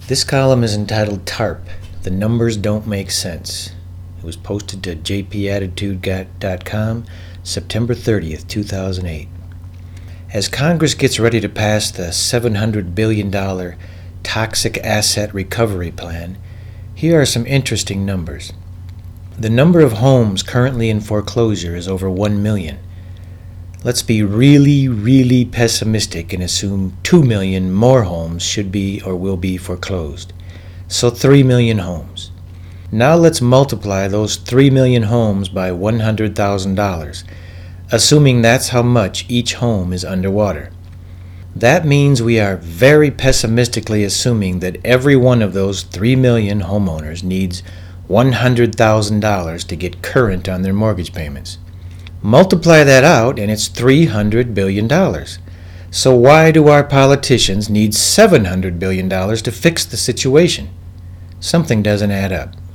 This column is entitled TARP, The Numbers Don't Make Sense. It was posted to jpattitude.com September 30th, 2008. As Congress gets ready to pass the $700 billion Toxic Asset Recovery Plan, here are some interesting numbers. The number of homes currently in foreclosure is over 1 million. Let's be really pessimistic and assume 2 million more homes should be or will be foreclosed. So 3 million homes. Now let's multiply those 3 million homes by $100,000, assuming that's how much each home is underwater. That means we are very pessimistically assuming that every one of those 3 million homeowners needs $100,000 to get current on their mortgage payments. Multiply that out and it's $300 billion. So why do our politicians need $700 billion to fix the situation? Something doesn't add up.